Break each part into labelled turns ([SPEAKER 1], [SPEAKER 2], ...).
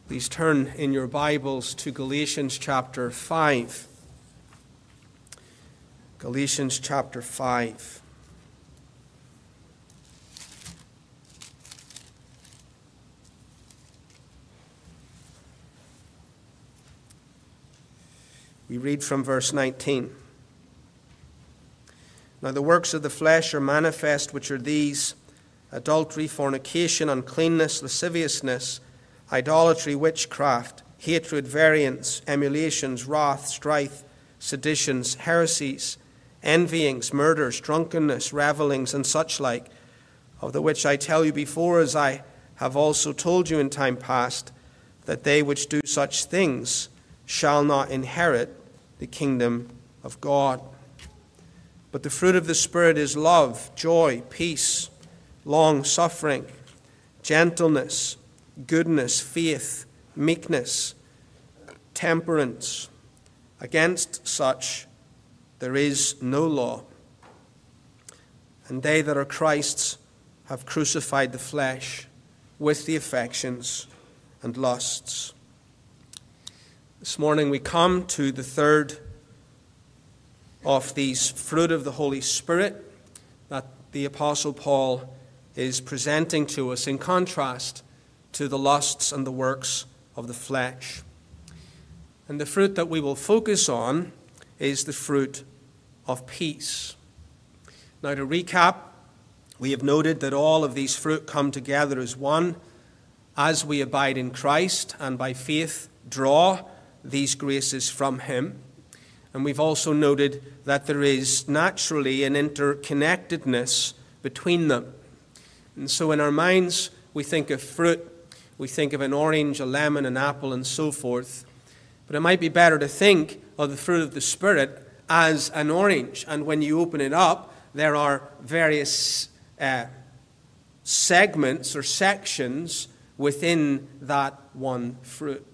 [SPEAKER 1] Please turn in your Bibles to Galatians chapter 5. Galatians chapter 5. We read from verse 19. Now the works of the flesh are manifest, which are these: adultery, fornication, uncleanness, lasciviousness, idolatry, witchcraft, hatred, variance, emulations, wrath, strife, seditions, heresies, envyings, murders, drunkenness, revellings, and such like, of the which I tell you before, as I have also told you in time past, that they which do such things shall not inherit the kingdom of God. But the fruit of the Spirit is love, joy, peace, long-suffering, gentleness, goodness, faith, meekness, temperance. Against such there is no law. And they that are Christ's have crucified the flesh with the affections and lusts. This morning we come to the third of these fruit of the Holy Spirit that the Apostle Paul is presenting to us in contrast to the lusts and the works of the flesh. And the fruit that we will focus on is the fruit of peace. Now, to recap, we have noted that all of these fruit come together as one as we abide in Christ and by faith draw these graces from Him. And we've also noted that there is naturally an interconnectedness between them. And so in our minds, we think of fruit. We think of an orange, a lemon, an apple, and so forth. But it might be better to think of the fruit of the Spirit as an orange. And when you open it up, there are various segments or sections within that one fruit.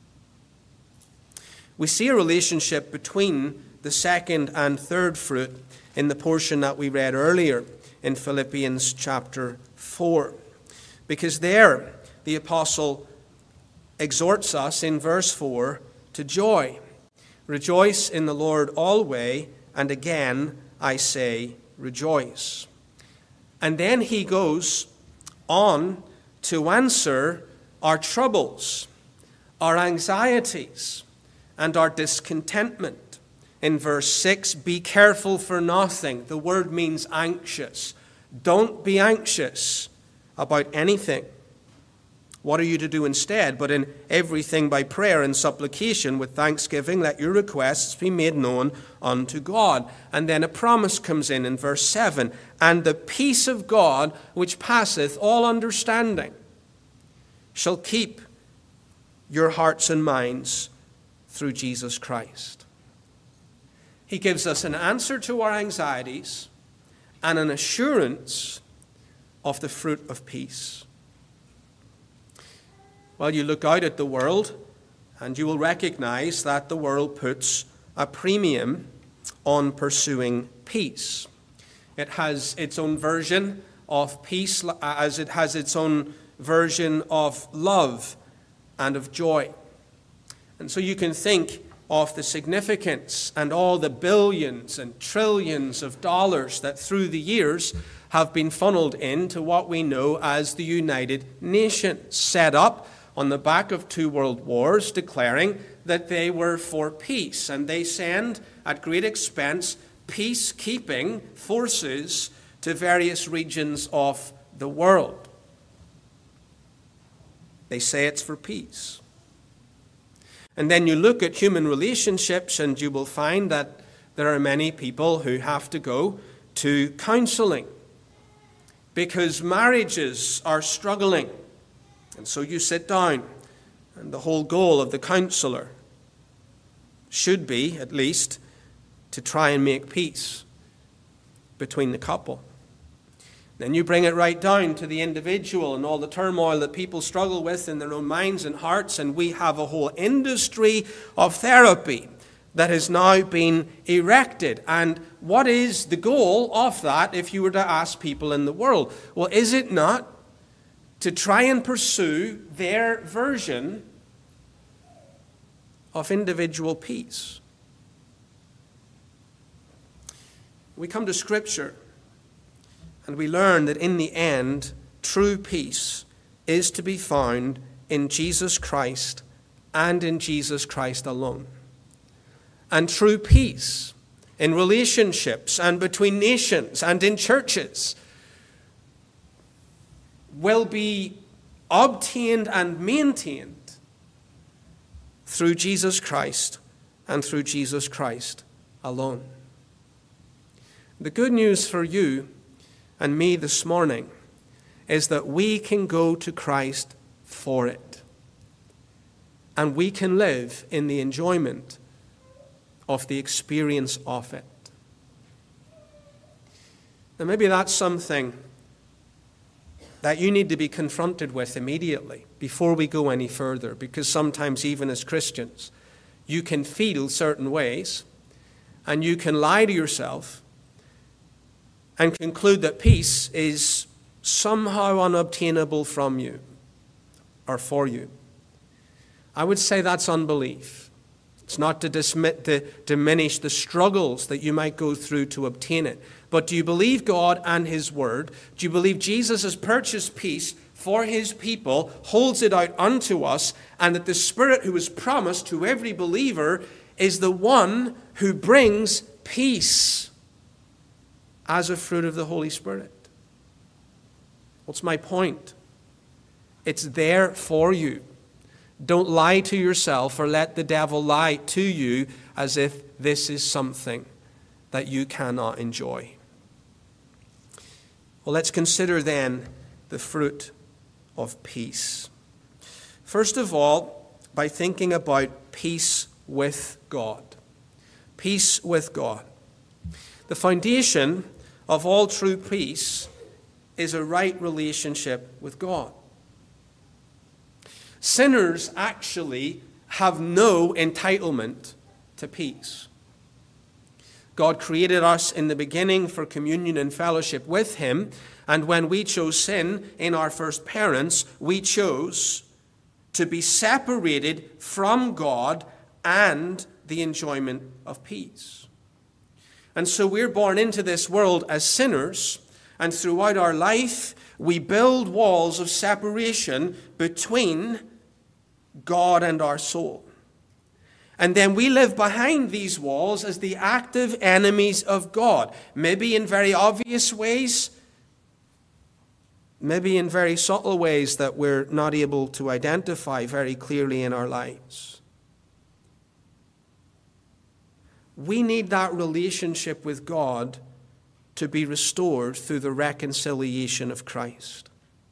[SPEAKER 1] We see a relationship between the second and third fruit in the portion that we read earlier in Philippians chapter 4. Because there, the apostle exhorts us in verse 4 to joy. Rejoice in the Lord always, and again I say rejoice. And then he goes on to answer our troubles, our anxieties, and our discontentment. In verse 6, be careful for nothing. The word means anxious. Don't be anxious about anything. What are you to do instead? But in everything by prayer and supplication with thanksgiving, let your requests be made known unto God. And then a promise comes in verse 7. And the peace of God, which passeth all understanding, shall keep your hearts and minds through Jesus Christ. He gives us an answer to our anxieties and an assurance of the fruit of peace. Well, you look out at the world and you will recognize that the world puts a premium on pursuing peace. It has its own version of peace as it has its own version of love and of joy. And so you can think of the significance and all the billions and trillions of dollars that through the years have been funneled into what we know as the United Nations, set up on the back of 2 world wars, declaring that they were for peace. And they send, at great expense, peacekeeping forces to various regions of the world. They say it's for peace. And then you look at human relationships and you will find that there are many people who have to go to counseling because marriages are struggling. And so you sit down, and the whole goal of the counselor should be, at least, to try and make peace between the couple. Then you bring it right down to the individual and all the turmoil that people struggle with in their own minds and hearts, and we have a whole industry of therapy that has now been erected. And what is the goal of that if you were to ask people in the world? Well, is it not to try and pursue their version of individual peace. We come to Scripture and we learn that in the end, true peace is to be found in Jesus Christ and in Jesus Christ alone. And true peace in relationships and between nations and in churches will be obtained and maintained through Jesus Christ and through Jesus Christ alone. The good news for you and me this morning is that we can go to Christ for it. And we can live in the enjoyment of the experience of it. Now, maybe that's something that you need to be confronted with immediately before we go any further, because sometimes even as Christians, you can feel certain ways and you can lie to yourself and conclude that peace is somehow unobtainable from you or for you. I would say that's unbelief. It's not to diminish the struggles that you might go through to obtain it. But do you believe God and His Word? Do you believe Jesus has purchased peace for His people, holds it out unto us, and that the Spirit who is promised to every believer is the one who brings peace as a fruit of the Holy Spirit? What's my point? It's there for you. Don't lie to yourself or let the devil lie to you as if this is something that you cannot enjoy. Well, let's consider then the fruit of peace. First of all, by thinking about peace with God. Peace with God. The foundation of all true peace is a right relationship with God. Sinners actually have no entitlement to peace. God created us in the beginning for communion and fellowship with Him, and when we chose sin in our first parents, we chose to be separated from God and the enjoyment of peace. And so we're born into this world as sinners, and throughout our life, we build walls of separation between God and our soul. And then we live behind these walls as the active enemies of God, maybe in very obvious ways, maybe in very subtle ways that we're not able to identify very clearly in our lives. We need that relationship with God to be restored through the reconciliation of Christ.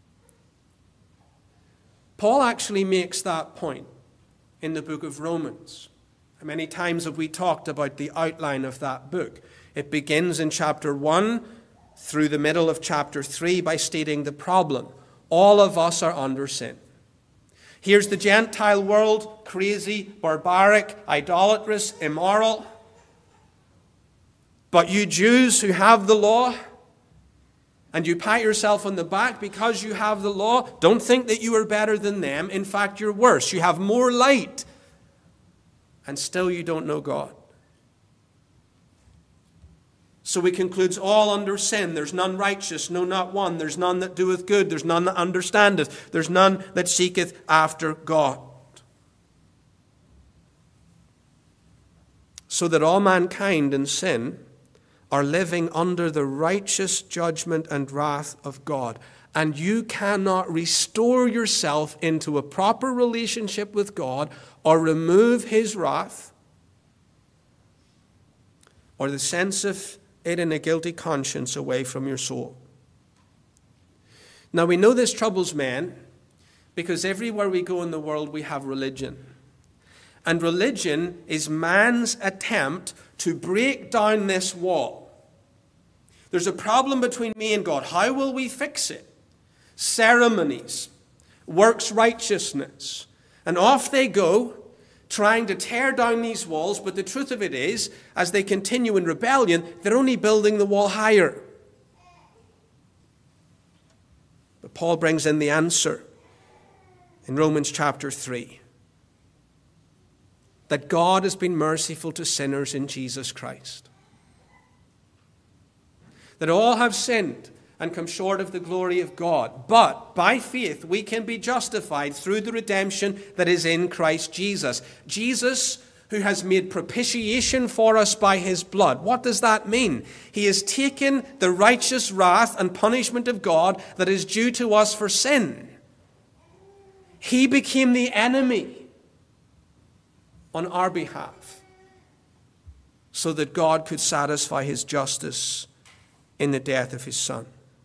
[SPEAKER 1] Paul actually makes that point in the book of Romans. Many times have we talked about the outline of that book. It begins in chapter 1 through the middle of chapter 3 by stating the problem. All of us are under sin. Here's the Gentile world, crazy, barbaric, idolatrous, immoral. But you Jews who have the law, and you pat yourself on the back because you have the law, don't think that you are better than them. In fact, you're worse. You have more light, and still you don't know God. So he concludes, all under sin. There's none righteous, no, not one. There's none that doeth good. There's none that understandeth. There's none that seeketh after God. So that all mankind in sin are living under the righteous judgment and wrath of God. And you cannot restore yourself into a proper relationship with God or remove His wrath or the sense of it in a guilty conscience away from your soul. Now we know this troubles men because everywhere we go in the world we have religion. And religion is man's attempt to break down this wall. There's a problem between me and God. How will we fix it? Ceremonies, works righteousness. And off they go, trying to tear down these walls. But the truth of it is, as they continue in rebellion, they're only building the wall higher. But Paul brings in the answer in Romans chapter 3. that God has been merciful to sinners in Jesus Christ. That all have sinned and come short of the glory of God. But by faith we can be justified through the redemption that is in Christ Jesus. Jesus, who has made propitiation for us by his blood. What does that mean? He has taken the righteous wrath and punishment of God that is due to us for sin. He became the enemy on our behalf so that God could satisfy his justice in the death of his Son.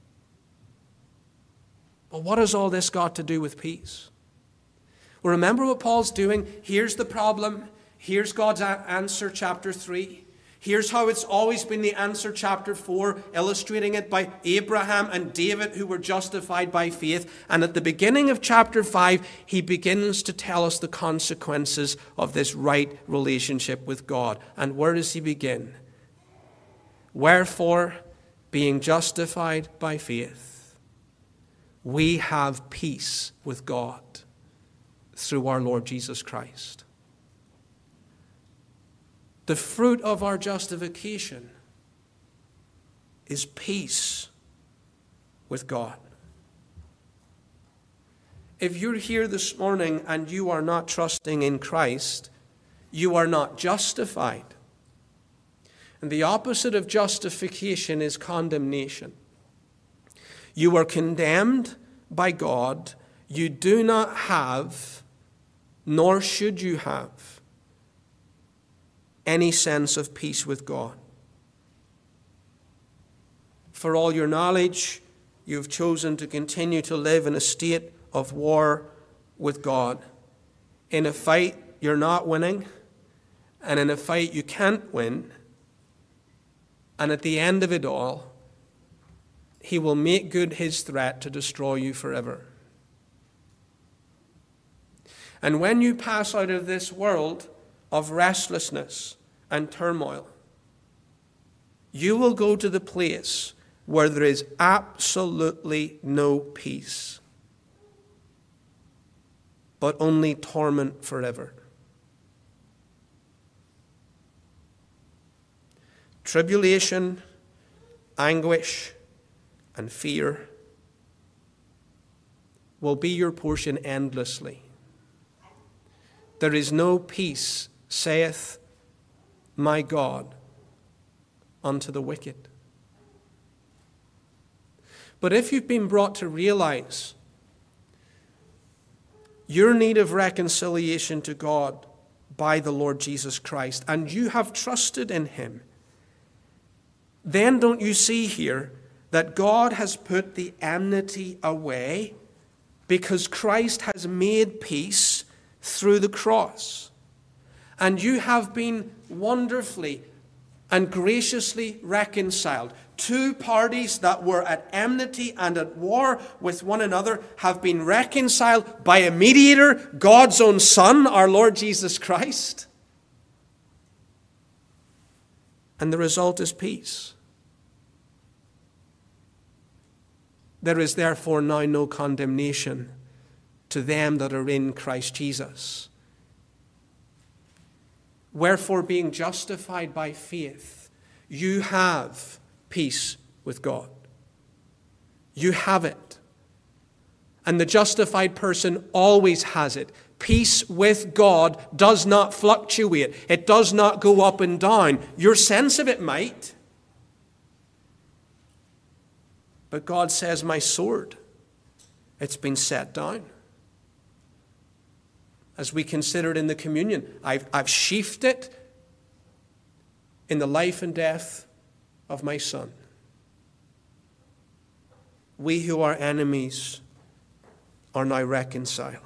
[SPEAKER 1] But what has all this got to do with peace? Well, remember what Paul's doing. Here's the problem. Here's God's answer, chapter 3. Here's how it's always been the answer, chapter 4, illustrating it by Abraham and David, who were justified by faith. And at the beginning of chapter 5, he begins to tell us the consequences of this right relationship with God. And where does he begin? Wherefore, being justified by faith, we have peace with God through our Lord Jesus Christ. The fruit of our justification is peace with God. If you're here this morning and you are not trusting in Christ, you are not justified. And the opposite of justification is condemnation. You are condemned by God. You do not have, nor should you have, any sense of peace with God. For all your knowledge, you've chosen to continue to live in a state of war with God. In a fight you're not winning, and in a fight you can't win. And at the end of it all, he will make good his threat to destroy you forever. And when you pass out of this world of restlessness and turmoil, you will go to the place where there is absolutely no peace, but only torment forever. Tribulation, anguish, and fear will be your portion endlessly. There is no peace, saith my God, unto the wicked. But if you've been brought to realize your need of reconciliation to God by the Lord Jesus Christ, and you have trusted in him, then don't you see here that God has put the enmity away because Christ has made peace through the cross. And you have been wonderfully and graciously reconciled. Two parties that were at enmity and at war with one another have been reconciled by a mediator, God's own Son, our Lord Jesus Christ. And the result is peace. There is therefore now no condemnation to them that are in Christ Jesus. Wherefore, being justified by faith, you have peace with God. You have it. And the justified person always has it. Peace with God does not fluctuate. It does not go up and down. Your sense of it might. But God says, my sword, it's been set down. As we considered in the communion, I've sheathed it in the life and death of my Son. We who are enemies are now reconciled.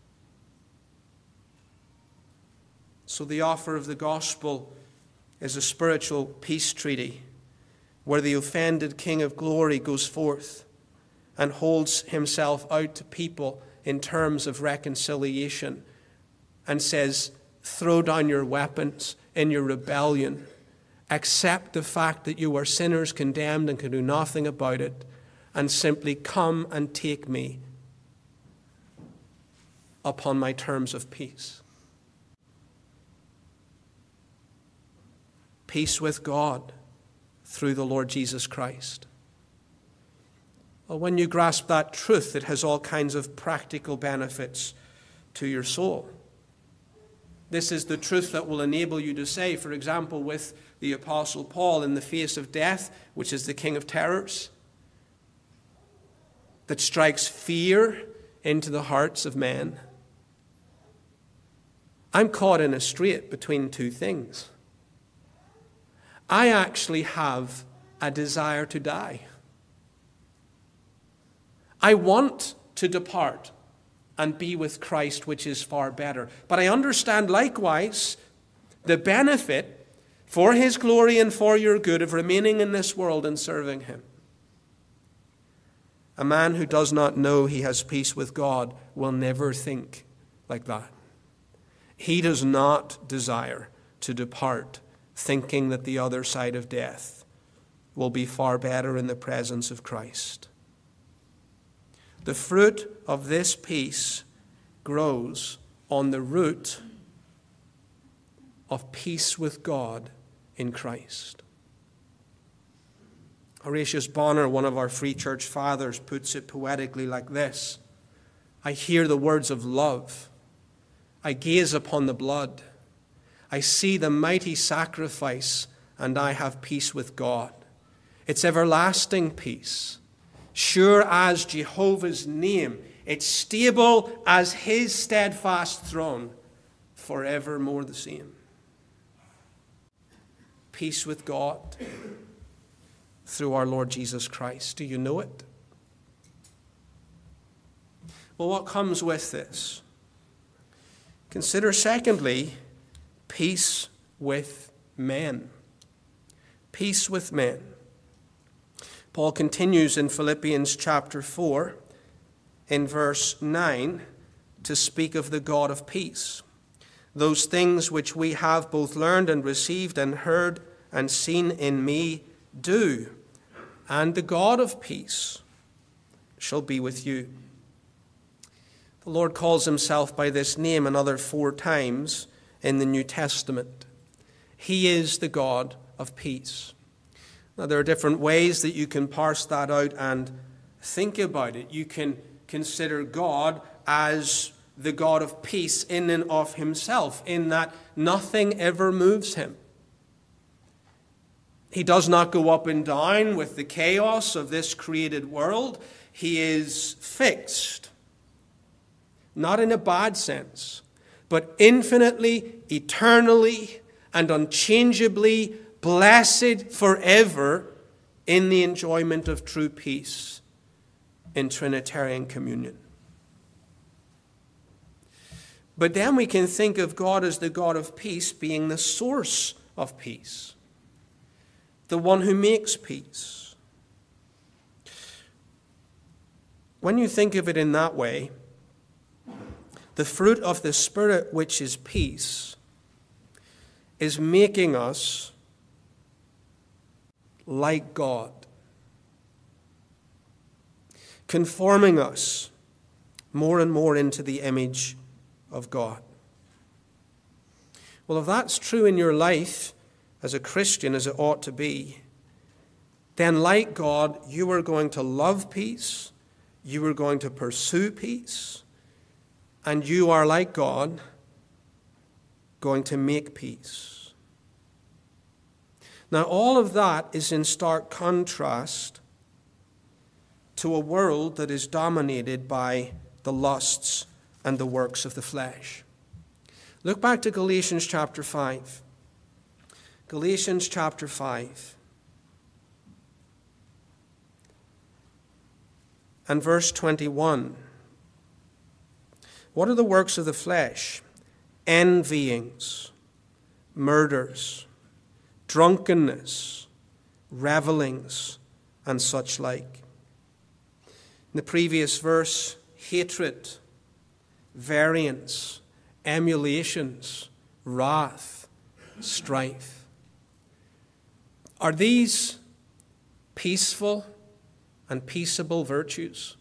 [SPEAKER 1] So the offer of the gospel is a spiritual peace treaty where the offended King of Glory goes forth and holds himself out to people in terms of reconciliation and says, throw down your weapons in your rebellion. Accept the fact that you are sinners condemned and can do nothing about it, and simply come and take me upon my terms of peace. peace with God through the Lord Jesus Christ. Well, when you grasp that truth, it has all kinds of practical benefits to your soul. This is the truth that will enable you to say, for example, with the Apostle Paul, in the face of death, which is the king of terrors, that strikes fear into the hearts of men, I'm caught in a strait between two things. I actually have a desire to die. I want to depart and be with Christ, which is far better. But I understand likewise the benefit for his glory and for your good of remaining in this world and serving him. A man who does not know he has peace with God will never think like that. He does not desire to depart thinking that the other side of death will be far better in the presence of Christ. The fruit of this peace grows on the root of peace with God in Christ. Horatius Bonner, one of our Free Church fathers, puts it poetically like this: I hear the words of love. I gaze upon the blood. I see the mighty sacrifice, and I have peace with God. It's everlasting peace, sure as Jehovah's name. It's stable as his steadfast throne, forevermore the same. Peace with God through our Lord Jesus Christ. Do you know it? Well, what comes with this? Consider, secondly, peace with men. Peace with men. Paul continues in Philippians chapter 4, in verse 9, to speak of the God of peace. Those things which we have both learned and received and heard and seen in me, do, and the God of peace shall be with you. The Lord calls himself by this name another 4 times in the New Testament. He is the God of peace. Now, there are different ways that you can parse that out and think about it. You can consider God as the God of peace in and of himself, in that nothing ever moves him. He does not go up and down with the chaos of this created world. He is fixed, not in a bad sense, but infinitely, eternally, and unchangeably blessed forever in the enjoyment of true peace in Trinitarian communion. But then we can think of God as the God of peace being the source of peace, the one who makes peace. When you think of it in that way, the fruit of the Spirit, which is peace, is making us like God, conforming us more and more into the image of God. Well, if that's true in your life as a Christian, as it ought to be, then like God, you are going to love peace, you are going to pursue peace, and you are like God, going to make peace. Now, all of that is in stark contrast to a world that is dominated by the lusts and the works of the flesh. Look back to Galatians chapter 5. Galatians chapter 5. And verse 21. What are the works of the flesh? Envyings, murders, drunkenness, revelings, and such like. In the previous verse, hatred, variance, emulations, wrath, strife. Are these peaceful and peaceable virtues?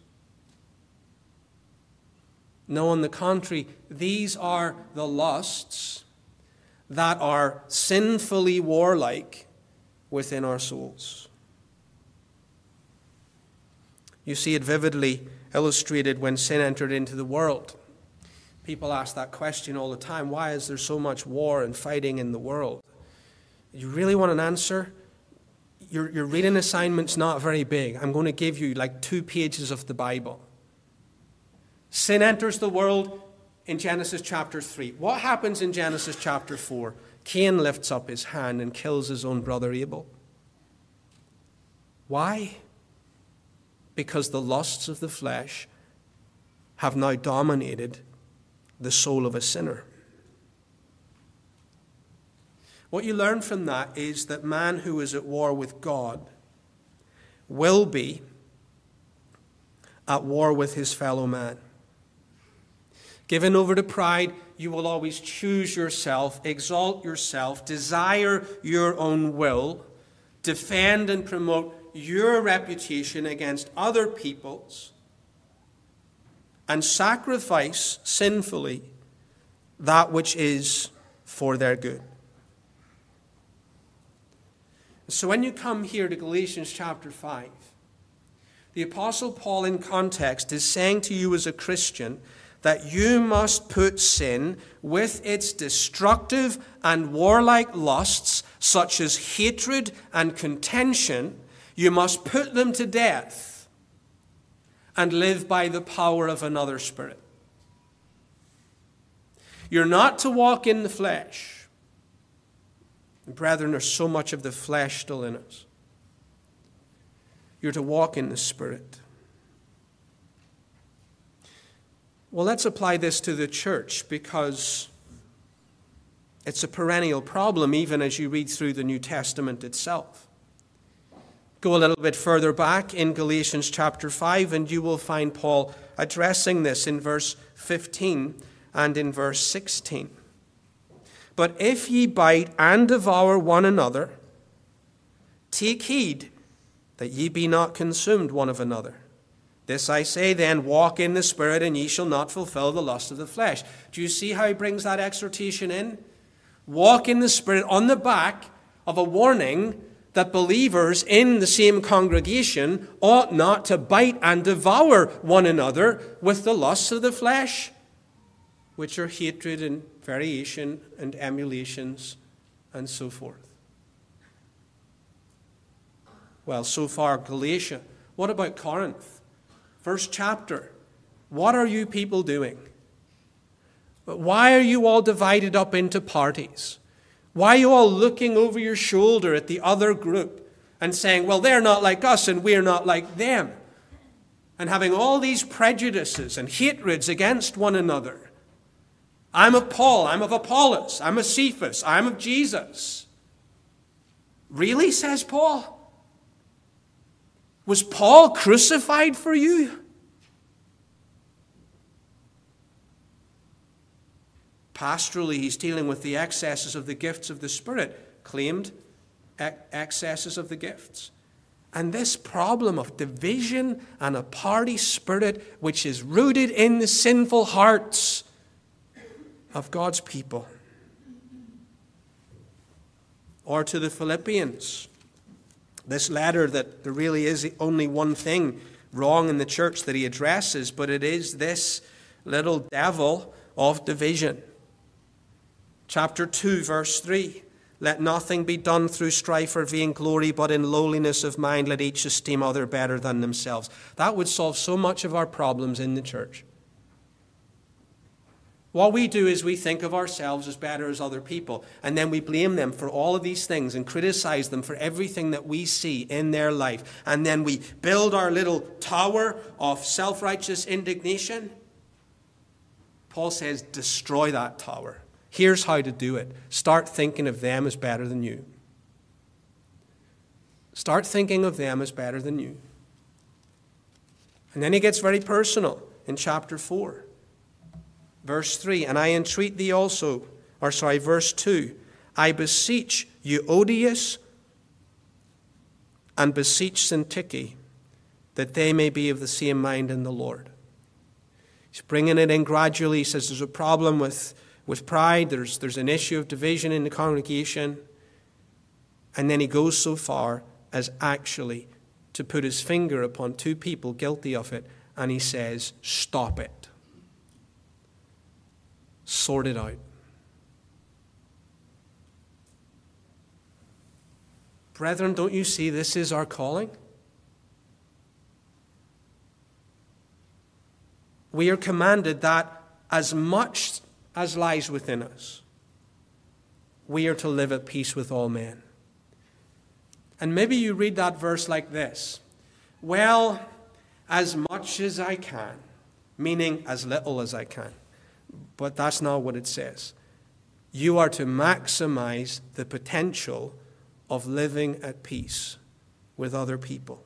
[SPEAKER 1] No, on the contrary, these are the lusts that are sinfully warlike within our souls. You see it vividly illustrated when sin entered into the world. People ask that question all the time. Why is there so much war and fighting in the world? You really want an answer? Your reading assignment's not very big. I'm going to give you like 2 pages of the Bible. Sin enters the world in Genesis chapter 3. What happens in Genesis chapter 4? Cain lifts up his hand and kills his own brother Abel. Why? Because the lusts of the flesh have now dominated the soul of a sinner. What you learn from that is that man who is at war with God will be at war with his fellow man. Given over to pride, you will always choose yourself, exalt yourself, desire your own will, defend and promote your reputation against other people's, and sacrifice sinfully that which is for their good. So when you come here to Galatians chapter 5, the Apostle Paul in context is saying to you as a Christian that you must put sin with its destructive and warlike lusts, such as hatred and contention, you must put them to death and live by the power of another spirit. You're not to walk in the flesh. Brethren, there's so much of the flesh still in us. You're to walk in the Spirit. Well, let's apply this to the church, because it's a perennial problem even as you read through the New Testament itself. Go a little bit further back in Galatians chapter 5 and you will find Paul addressing this in verse 15 and in verse 16. But if ye bite and devour one another, take heed that ye be not consumed one of another. This I say then, walk in the Spirit, and ye shall not fulfill the lust of the flesh. Do you see how he brings that exhortation in? Walk in the Spirit on the back of a warning that believers in the same congregation ought not to bite and devour one another with the lusts of the flesh, which are hatred and variation and emulations and so forth. Well, so far Galatia. What about Corinth? First chapter. What are you people doing? Why are you all divided up into parties? Why are you all looking over your shoulder at the other group and saying, well, they're not like us and we're not like them? And having all these prejudices and hatreds against one another. I'm of Paul, I'm of Apollos, I'm of Cephas, I'm of Jesus. Really, says Paul? Was Paul crucified for you? Pastorally, he's dealing with the excesses of the gifts of the Spirit, claimed excesses of the gifts. And this problem of division and a party spirit, which is rooted in the sinful hearts of God's people. Or to the Philippians, this letter that there really is only one thing wrong in the church that he addresses, but it is this little devil of division. Chapter 2, verse 3. Let nothing be done through strife or vainglory, but in lowliness of mind let each esteem other better than themselves. That would solve so much of our problems in the church. What we do is we think of ourselves as better as other people, and then we blame them for all of these things and criticize them for everything that we see in their life. And then we build our little tower of self-righteous indignation. Paul says, destroy that tower. Here's how to do it. Start thinking of them as better than you. Start thinking of them as better than you. And then he gets very personal in chapter 4. Verse 3, and I entreat thee also, verse 2, I beseech Euodias and beseech Syntyche that they may be of the same mind in the Lord. He's bringing it in gradually. He says there's a problem with with pride. There's an issue of division in the congregation. And then he goes so far as actually to put his finger upon two people guilty of it, and he says, stop it. Sort it out. Brethren, don't you see this is our calling? We are commanded that as much as lies within us, we are to live at peace with all men. And maybe you read that verse like this: well, as much as I can, meaning as little as I can. But that's not what it says. You are to maximize the potential of living at peace with other people.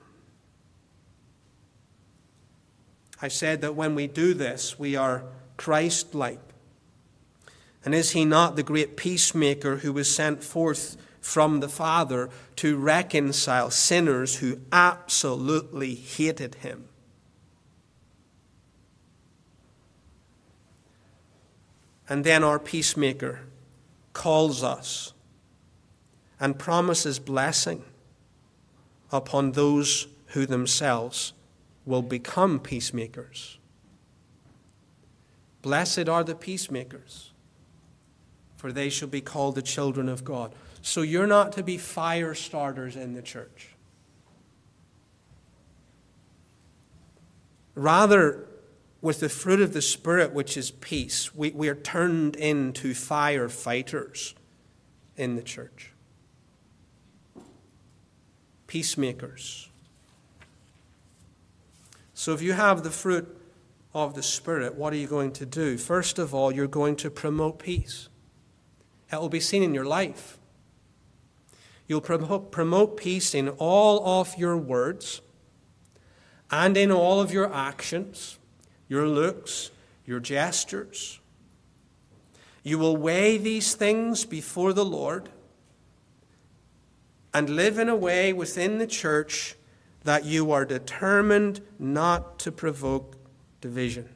[SPEAKER 1] I said that when we do this, we are Christ-like. And is he not the great peacemaker who was sent forth from the Father to reconcile sinners who absolutely hated him? And then our peacemaker calls us and promises blessing upon those who themselves will become peacemakers. Blessed are the peacemakers, for they shall be called the children of God. So you're not to be fire starters in the church. Rather, with the fruit of the Spirit, which is peace, we are turned into firefighters in the church. Peacemakers. So if you have the fruit of the Spirit, what are you going to do? First of all, you're going to promote peace. It will be seen in your life. You'll promote peace in all of your words and in all of your actions, your looks, your gestures. You will weigh these things before the Lord and live in a way within the church that you are determined not to provoke division.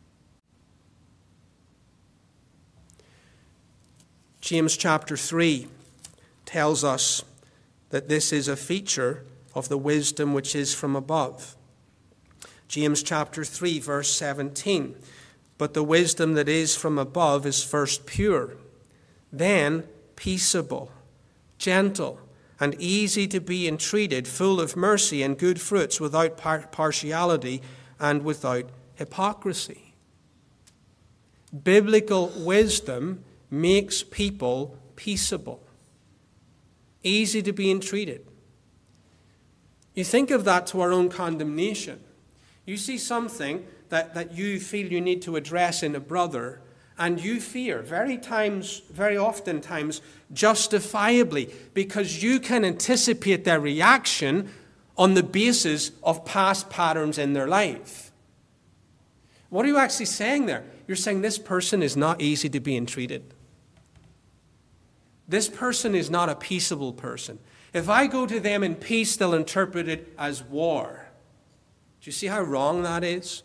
[SPEAKER 1] James chapter 3 tells us that this is a feature of the wisdom which is from above. James chapter 3, verse 17. But the wisdom that is from above is first pure, then peaceable, gentle, and easy to be entreated, full of mercy and good fruits, without partiality and without hypocrisy. Biblical wisdom makes people peaceable, easy to be entreated. You think of that to our own condemnation. You see something that you feel you need to address in a brother, and you fear, very oftentimes, justifiably, because you can anticipate their reaction on the basis of past patterns in their life. What are you actually saying there? You're saying this person is not easy to be entreated. This person is not a peaceable person. If I go to them in peace, they'll interpret it as war. Do you see how wrong that is?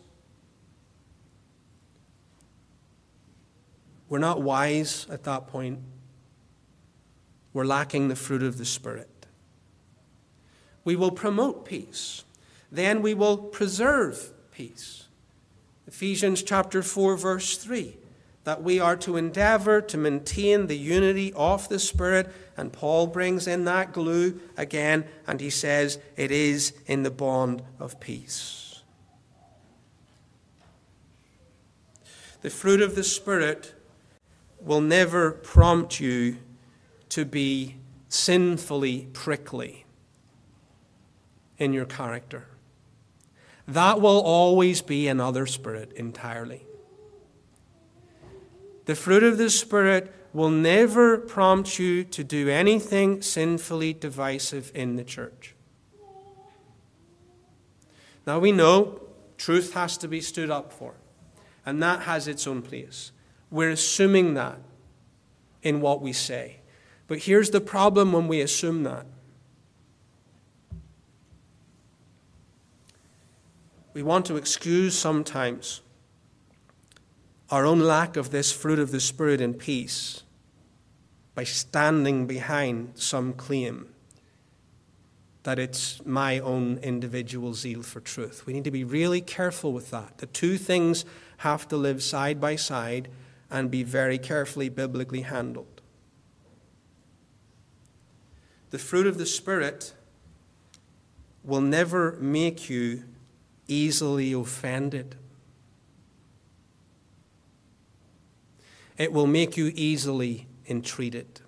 [SPEAKER 1] We're not wise at that point. We're lacking the fruit of the Spirit. We will promote peace. Then we will preserve peace. Ephesians chapter 4, verse 3. That we are to endeavor to maintain the unity of the Spirit. And Paul brings in that glue again, and he says it is in the bond of peace. The fruit of the Spirit will never prompt you to be sinfully prickly in your character. That will always be another spirit entirely. The fruit of the Spirit will never prompt you to do anything sinfully divisive in the church. Now we know truth has to be stood up for, and that has its own place. We're assuming that in what we say. But here's the problem when we assume that. We want to excuse sometimes our own lack of this fruit of the Spirit in peace by standing behind some claim that it's my own individual zeal for truth. We need to be really careful with that. The two things have to live side by side and be very carefully biblically handled. The fruit of the Spirit will never make you easily offended. It will make you easily entreated.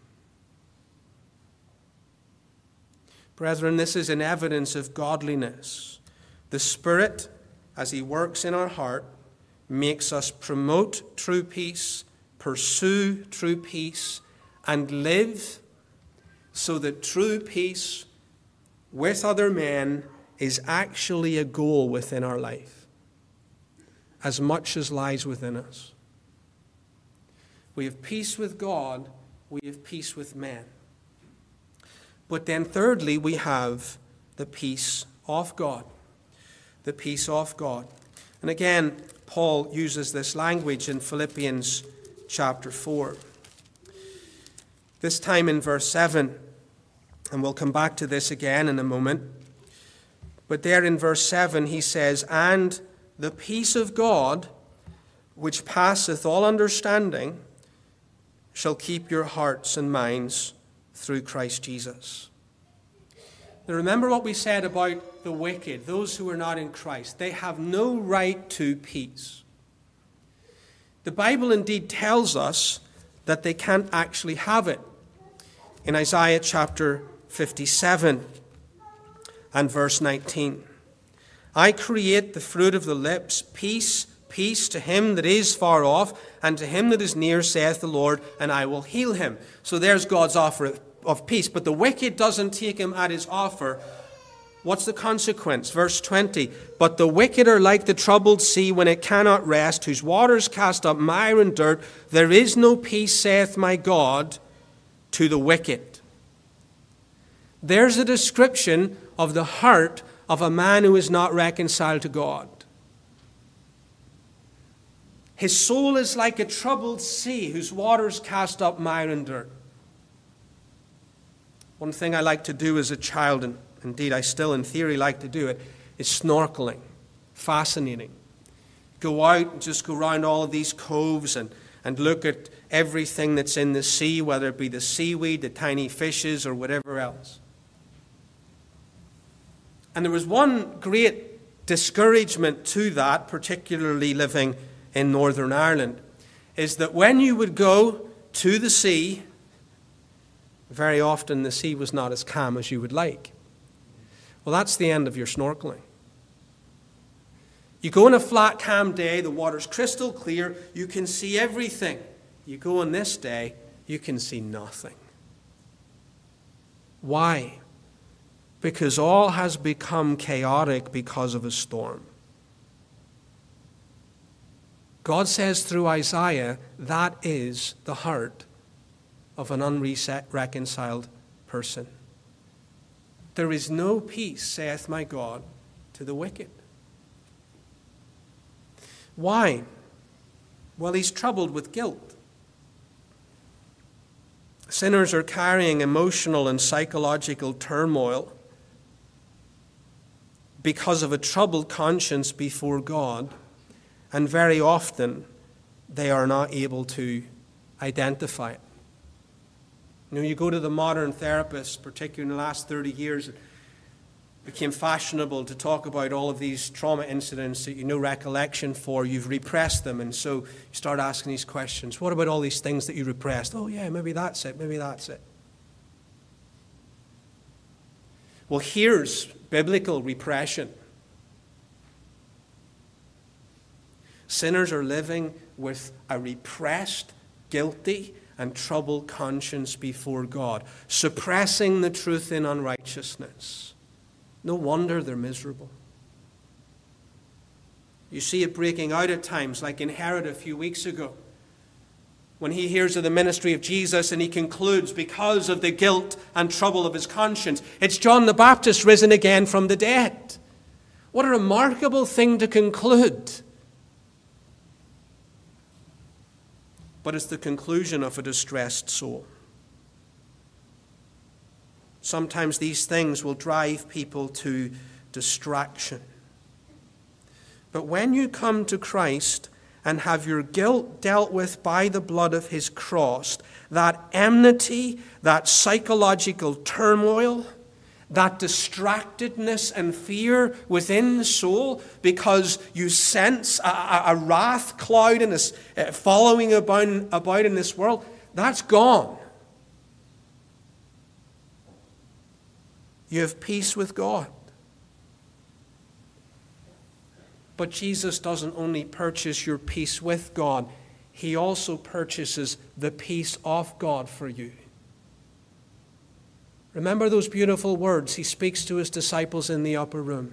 [SPEAKER 1] Brethren, this is an evidence of godliness. The Spirit, as He works in our heart, makes us promote true peace, pursue true peace, and live so that true peace with other men is actually a goal within our life, as much as lies within us. We have peace with God, we have peace with men. But then thirdly, we have the peace of God. The peace of God. And again, Paul uses this language in Philippians chapter 4. This time in verse 7, and we'll come back to this again in a moment. But there in verse 7 he says, "And the peace of God, which passeth all understanding, shall keep your hearts and minds through Christ Jesus." Now remember what we said about the wicked, those who are not in Christ. They have no right to peace. The Bible indeed tells us that they can't actually have it. In Isaiah chapter 57 and verse 19. "I create the fruit of the lips, peace, peace to him that is far off, and to him that is near, saith the Lord, and I will heal him." So there's God's offer of peace. But the wicked doesn't take him at his offer. What's the consequence? Verse 20. "But the wicked are like the troubled sea when it cannot rest, whose waters cast up mire and dirt. There is no peace, saith my God, to the wicked." There's a description of the heart of a man who is not reconciled to God. His soul is like a troubled sea whose waters cast up mire and dirt. One thing I like to do as a child, and indeed I still in theory like to do it, is snorkeling. Fascinating. Go out and just go around all of these coves and look at everything that's in the sea, whether it be the seaweed, the tiny fishes, or whatever else. And there was one great discouragement to that, particularly living in Northern Ireland, is that when you would go to the sea, very often the sea was not as calm as you would like. Well, that's the end of your snorkeling. You go on a flat, calm day, the water's crystal clear, you can see everything. You go on this day, you can see nothing. Why? Because all has become chaotic because of a storm. God says through Isaiah, that is the heart of an unreconciled person. There is no peace, saith my God, to the wicked. Why? Well, he's troubled with guilt. Sinners are carrying emotional and psychological turmoil because of a troubled conscience before God, and very often they are not able to identify it. You know, you go to the modern therapists, particularly in the last 30 years, it became fashionable to talk about all of these trauma incidents that you know recollection for. You've repressed them, and so you start asking these questions. What about all these things that you repressed? Oh yeah, maybe that's it, maybe that's it. Well, here's biblical repression. Sinners are living with a repressed, guilty, and troubled conscience before God, suppressing the truth in unrighteousness. No wonder they're miserable. You see it breaking out at times, like in Herod a few weeks ago, when he hears of the ministry of Jesus and he concludes, because of the guilt and trouble of his conscience, it's John the Baptist risen again from the dead. What a remarkable thing to conclude. but it's the conclusion of a distressed soul. Sometimes these things will drive people to distraction. But when you come to Christ and have your guilt dealt with by the blood of his cross, that enmity, that psychological turmoil, that distractedness and fear within the soul because you sense a wrath cloud in this, following about in this world, that's gone. You have peace with God. But Jesus doesn't only purchase your peace with God, he also purchases the peace of God for you. Remember those beautiful words he speaks to his disciples in the upper room.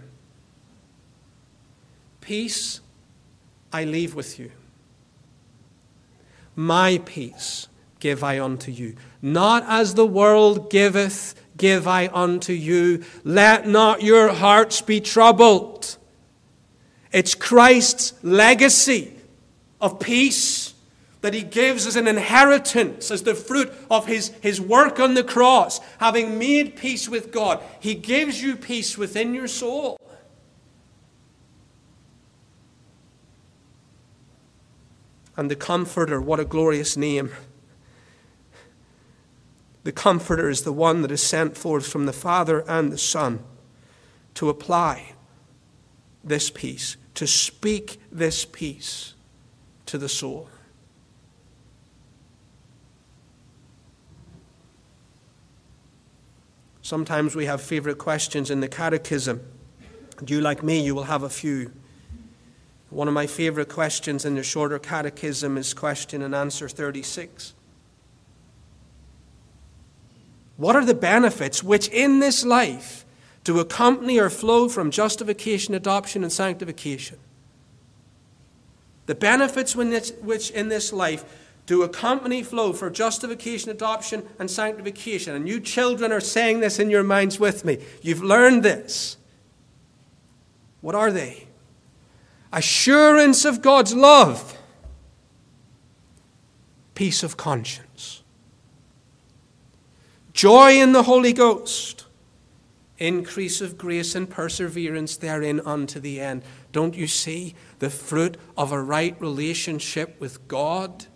[SPEAKER 1] Peace I leave with you. My peace give I unto you. Not as the world giveth, give I unto you. Let not your hearts be troubled. It's Christ's legacy of peace that he gives as an inheritance, as the fruit of his work on the cross. Having made peace with God, he gives you peace within your soul. And the Comforter, what a glorious name. The Comforter is the one that is sent forth from the Father and the Son to apply this peace, to speak this peace to the soul. Sometimes we have favorite questions in the catechism. And you, like me, you will have a few. One of my favorite questions in the shorter catechism is question and answer 36. What are the benefits which in this life do accompany or flow from justification, adoption, and sanctification? The benefits which in this life do accompany, flow for justification, adoption, and sanctification. And you children are saying this in your minds with me. You've learned this. What are they? Assurance of God's love. Peace of conscience. Joy in the Holy Ghost. Increase of grace and perseverance therein unto the end. Don't you see the fruit of a right relationship with God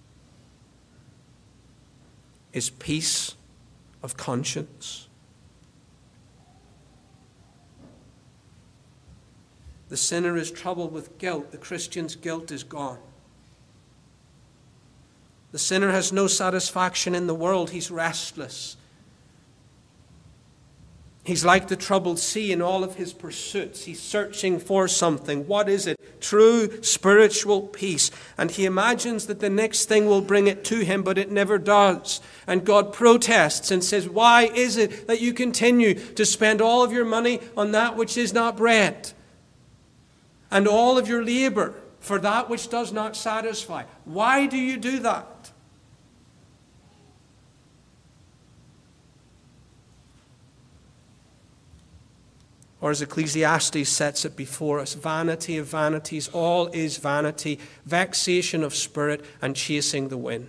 [SPEAKER 1] is peace of conscience? The sinner is troubled with guilt. The Christian's guilt is gone. The sinner has no satisfaction in the world. He's restless. He's like the troubled sea in all of his pursuits. He's searching for something. What is it? True spiritual peace. And he imagines that the next thing will bring it to him, but it never does. And God protests and says, why is it that you continue to spend all of your money on that which is not bread? And all of your labor for that which does not satisfy? Why do you do that? Or as Ecclesiastes sets it before us, vanity of vanities, all is vanity, vexation of spirit, and chasing the wind.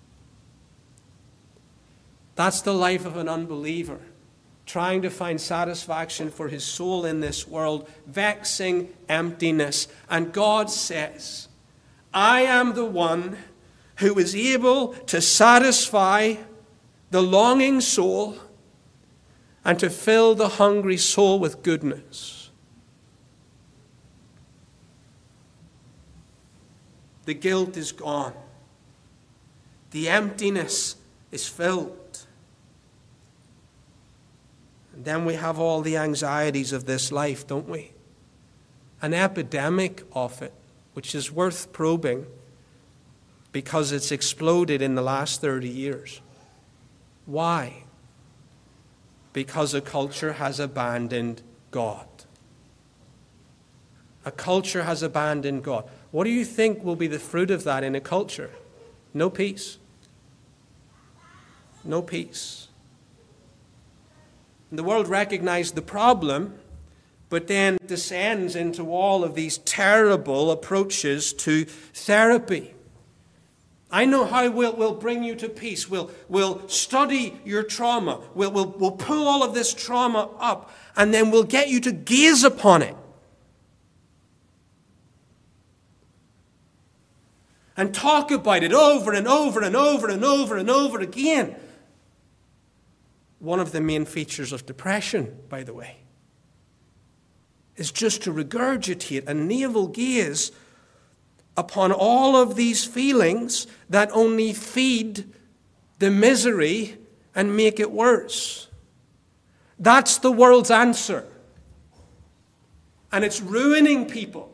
[SPEAKER 1] That's the life of an unbeliever, trying to find satisfaction for his soul in this world, vexing emptiness. And God says, I am the one who is able to satisfy the longing soul and to fill the hungry soul with goodness. The guilt is gone. The emptiness is filled. And then we have all the anxieties of this life, don't we? An epidemic of it, which is worth probing because it's exploded in the last 30 years. Why? Because a culture has abandoned God. A culture has abandoned God. What do you think will be the fruit of that in a culture? No peace. No peace. And the world recognized the problem, but then descends into all of these terrible approaches to therapy. I know how we'll bring you to peace. We'll study your trauma. We'll pull all of this trauma up, and then we'll get you to gaze upon it. And talk about it over and over and over and over and over again. One of the main features of depression, by the way, is just to regurgitate and navel gaze upon all of these feelings that only feed the misery and make it worse. That's the world's answer. And it's ruining people.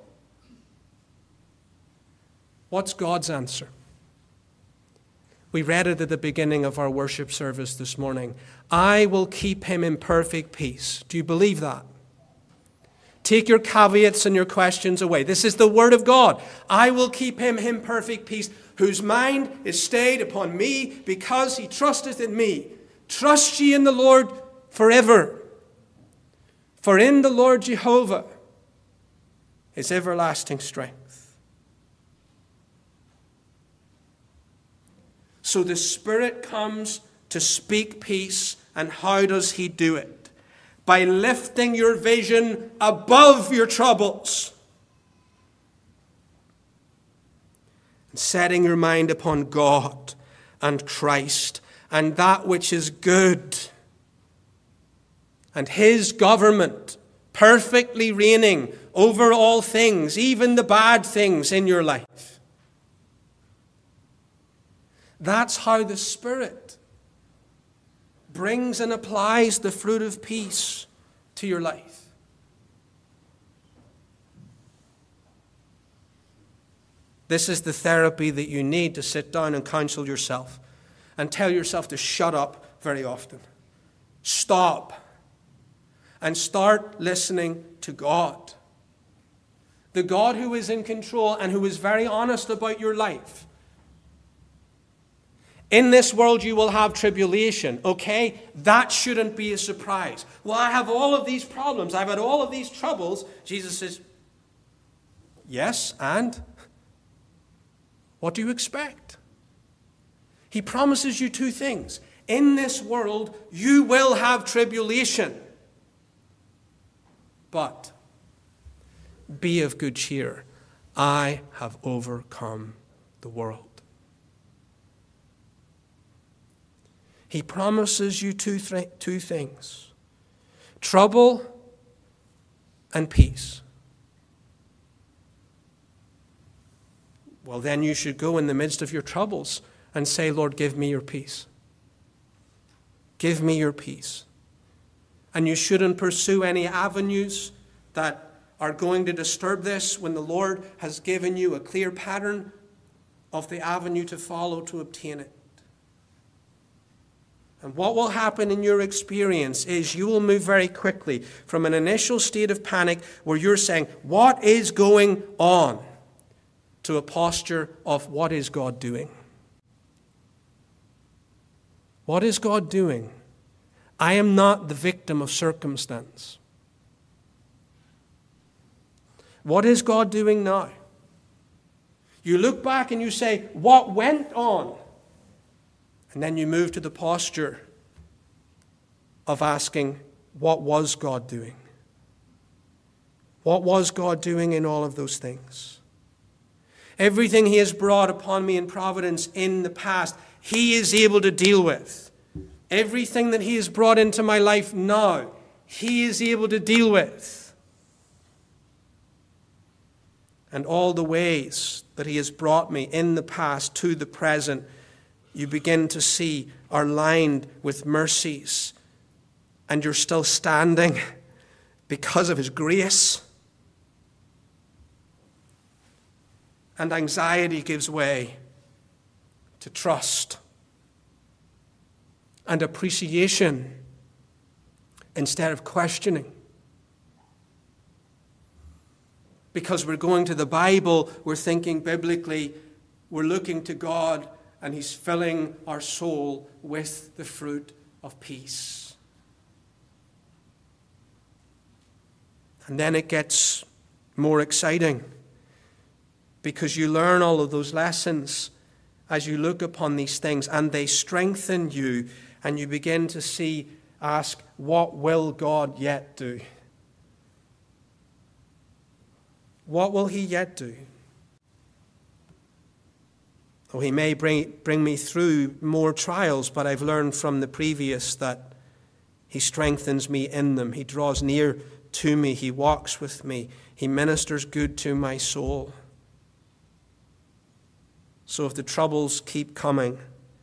[SPEAKER 1] What's God's answer? We read it at the beginning of our worship service this morning. I will keep him in perfect peace. Do you believe that? Take your caveats and your questions away. This is the word of God. I will keep him in perfect peace, whose mind is stayed upon me, because he trusteth in me. Trust ye in the Lord forever. For in the Lord Jehovah is everlasting strength. So the Spirit comes to speak peace, and how does he do it? By lifting your vision above your troubles and setting your mind upon God and Christ and that which is good and his government perfectly reigning over all things, even the bad things in your life. That's how the Spirit brings and applies the fruit of peace to your life. This is the therapy that you need to sit down and counsel yourself and tell yourself to shut up very often. Stop and start listening to God. The God who is in control and who is very honest about your life. In this world you will have tribulation, okay? That shouldn't be a surprise. Well, I have all of these problems. I've had all of these troubles. Jesus says, yes, and? What do you expect? He promises you two things. In this world you will have tribulation. But be of good cheer. I have overcome the world. He promises you two things. Trouble and peace. Well, then you should go in the midst of your troubles and say, Lord, give me your peace. Give me your peace. And you shouldn't pursue any avenues that are going to disturb this when the Lord has given you a clear pattern of the avenue to follow to obtain it. And what will happen in your experience is you will move very quickly from an initial state of panic where you're saying, what is going on? To a posture of, what is God doing? What is God doing? I am not the victim of circumstance. What is God doing now? You look back and you say, what went on? And then you move to the posture of asking, what was God doing? What was God doing in all of those things? Everything he has brought upon me in providence in the past, he is able to deal with. Everything that he has brought into my life now, he is able to deal with. And all the ways that he has brought me in the past to the present, you begin to see are lined with mercies. And you're still standing because of his grace. And anxiety gives way to trust and appreciation instead of questioning. Because we're going to the Bible, we're thinking biblically, we're looking to God, and he's filling our soul with the fruit of peace. And then it gets more exciting, because you learn all of those lessons as you look upon these things, and they strengthen you, and you begin to ask, what will God yet do? What will he yet do? Oh, he may bring me through more trials, but I've learned from the previous that he strengthens me in them. He draws near to me. He walks with me. He ministers good to my soul. So if the troubles keep coming,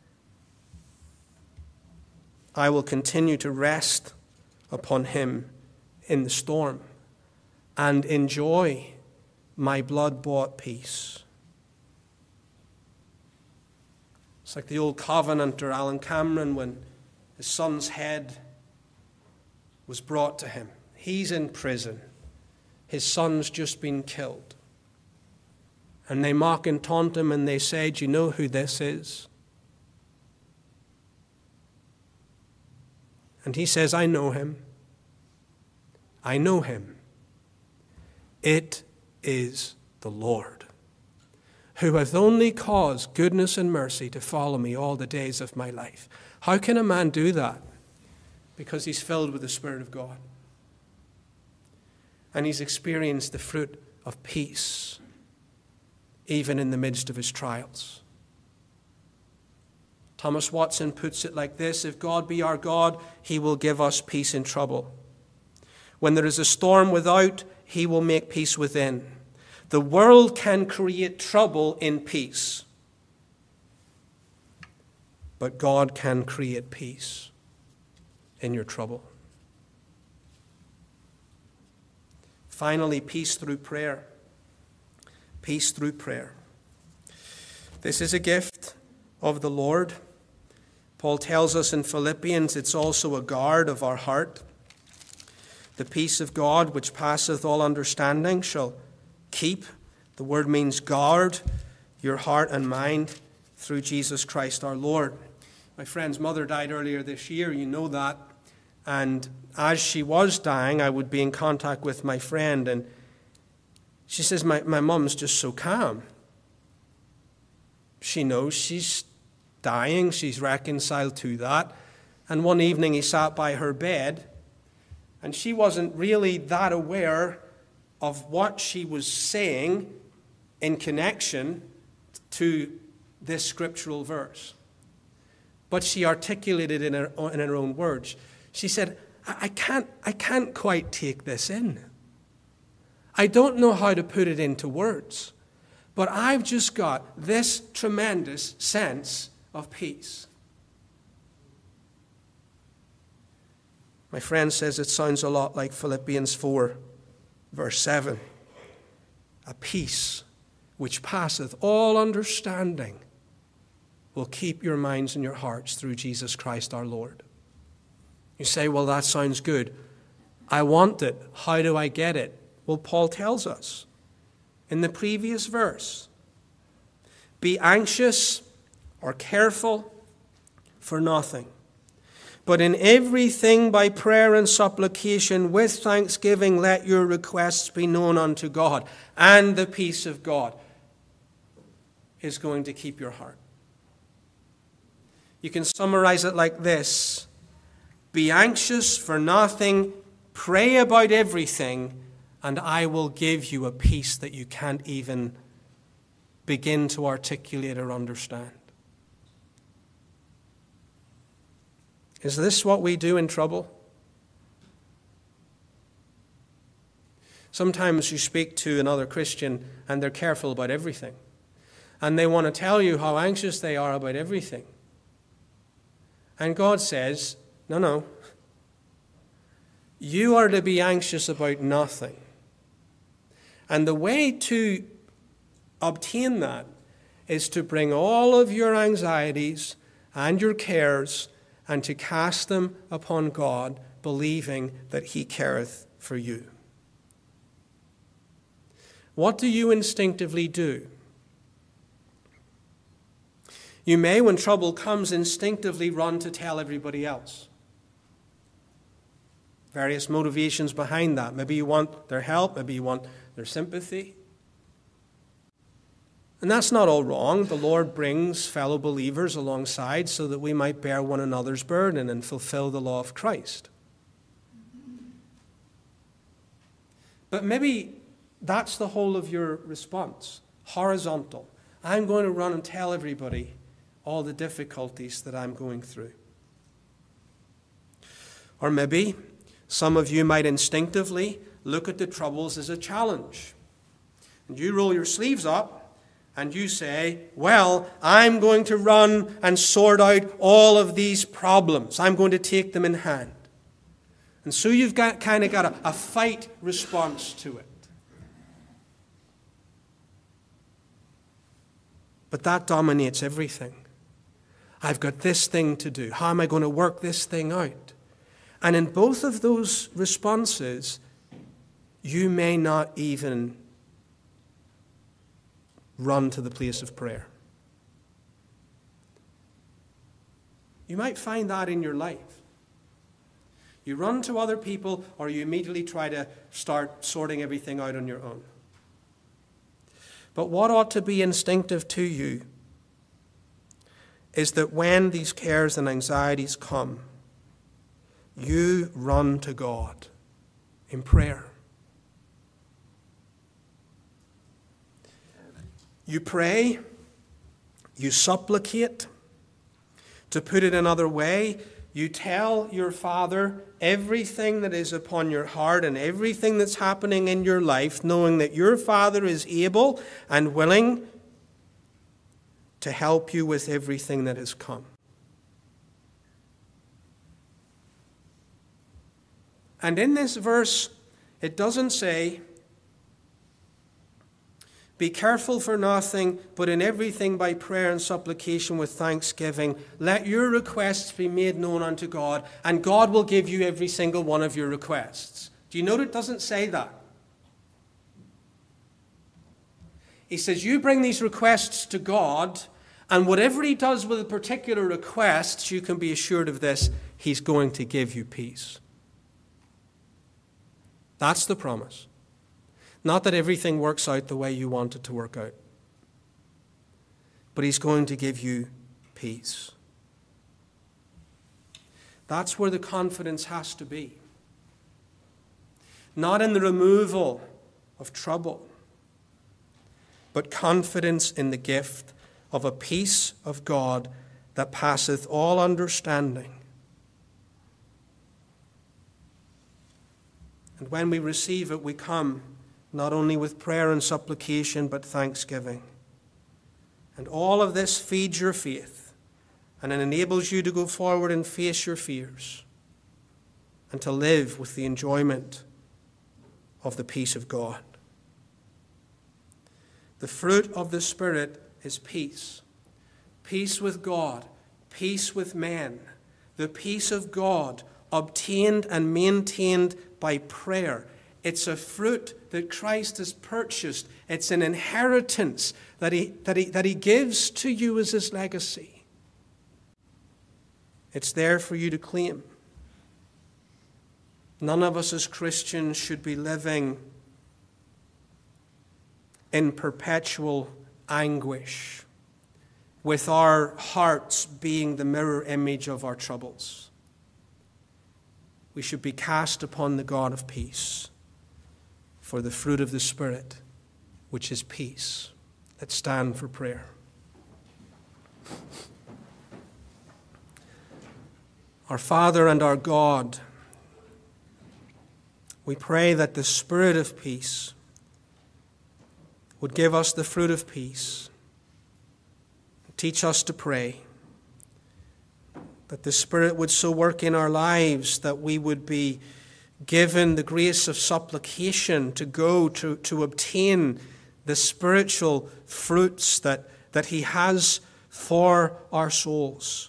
[SPEAKER 1] I will continue to rest upon him in the storm and enjoy my blood-bought peace. It's like the old Covenanter, Alan Cameron, when his son's head was brought to him. He's in prison. His son's just been killed. And they mock and taunt him, and they say, do you know who this is? And he says, I know him. I know him. It is the Lord, who hath only caused goodness and mercy to follow me all the days of my life. How can a man do that? Because he's filled with the Spirit of God. And he's experienced the fruit of peace, even in the midst of his trials. Thomas Watson puts it like this: if God be our God, he will give us peace in trouble. When there is a storm without, he will make peace within. The world can create trouble in peace, but God can create peace in your trouble. Finally, peace through prayer. Peace through prayer. This is a gift of the Lord. Paul tells us in Philippians, it's also a guard of our heart. The peace of God, which passeth all understanding, shall keep, the word means guard, your heart and mind through Jesus Christ our Lord. My friend's mother died earlier this year, you know that. And as she was dying, I would be in contact with my friend, and she says, my mum's just so calm. She knows she's dying. She's reconciled to that. And one evening he sat by her bed, and she wasn't really that aware of what she was saying in connection to this scriptural verse. But she articulated it in her own words. She said, I can't quite take this in. I don't know how to put it into words, but I've just got this tremendous sense of peace. My friend says it sounds a lot like Philippians 4, verse 7. A peace which passeth all understanding will keep your minds and your hearts through Jesus Christ our Lord. You say, well, that sounds good. I want it. How do I get it? Well, Paul tells us in the previous verse, be anxious or careful for nothing, but in everything by prayer and supplication with thanksgiving let your requests be known unto God, and the peace of God is going to keep your heart. You can summarize it like this: be anxious for nothing, pray about everything, and I will give you a peace that you can't even begin to articulate or understand. Is this what we do in trouble? Sometimes you speak to another Christian and they're careful about everything. And they want to tell you how anxious they are about everything. And God says, no. You are to be anxious about nothing. And the way to obtain that is to bring all of your anxieties and your cares and to cast them upon God, believing that he careth for you. What do you instinctively do? You may, when trouble comes, instinctively run to tell everybody else. Various motivations behind that. Maybe you want their help, maybe you want their sympathy. And that's not all wrong. The Lord brings fellow believers alongside so that we might bear one another's burden and fulfill the law of Christ. But maybe that's the whole of your response. Horizontal. I'm going to run and tell everybody all the difficulties that I'm going through. Or maybe some of you might instinctively look at the troubles as a challenge. And you roll your sleeves up and you say, well, I'm going to run and sort out all of these problems. I'm going to take them in hand. And so you've kind of got a fight response to it. But that dominates everything. I've got this thing to do. How am I going to work this thing out? And in both of those responses, you may not even run to the place of prayer. You might find that in your life. You run to other people, or you immediately try to start sorting everything out on your own. But what ought to be instinctive to you is that when these cares and anxieties come, you run to God in prayer. You pray, you supplicate. To put it another way, you tell your Father everything that is upon your heart and everything that's happening in your life, knowing that your Father is able and willing to help you with everything that has come. And in this verse, it doesn't say, be careful for nothing, but in everything by prayer and supplication with thanksgiving, let your requests be made known unto God, and God will give you every single one of your requests. Do you note it doesn't say that? He says, you bring these requests to God, and whatever he does with a particular request, you can be assured of this, he's going to give you peace. That's the promise. Not that everything works out the way you want it to work out. But he's going to give you peace. That's where the confidence has to be. Not in the removal of trouble, but confidence in the gift of a peace of God that passeth all understanding. And when we receive it, we come not only with prayer and supplication, but thanksgiving. And all of this feeds your faith, and it enables you to go forward and face your fears, and to live with the enjoyment of the peace of God. The fruit of the Spirit is peace. Peace with God, peace with men. The peace of God obtained and maintained by prayer. It's a fruit that Christ has purchased. It's an inheritance that he gives to you as his legacy. It's there for you to claim. None of us as Christians should be living in perpetual anguish, with our hearts being the mirror image of our troubles. We should be cast upon the God of peace for the fruit of the Spirit, which is peace. Let's stand for prayer. Our Father and our God, we pray that the Spirit of peace would give us the fruit of peace. Teach us to pray. That the Spirit would so work in our lives that we would be given the grace of supplication to go to obtain the spiritual fruits that he has for our souls.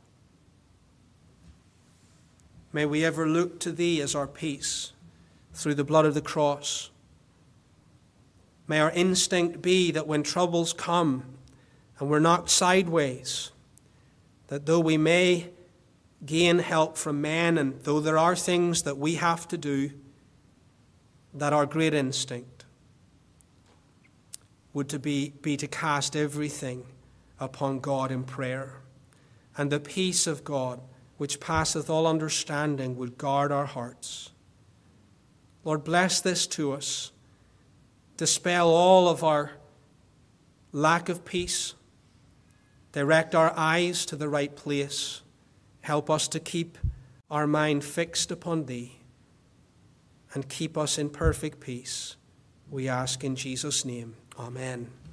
[SPEAKER 1] May we ever look to thee as our peace through the blood of the cross. May our instinct be that when troubles come and we're knocked sideways, that though we may gain help from men, and though there are things that we have to do, that our great instinct would be to cast everything upon God in prayer. And the peace of God, which passeth all understanding, would guard our hearts. Lord, bless this to us. Dispel all of our lack of peace. Direct our eyes to the right place. Help us to keep our mind fixed upon Thee, and keep us in perfect peace. We ask in Jesus' name. Amen.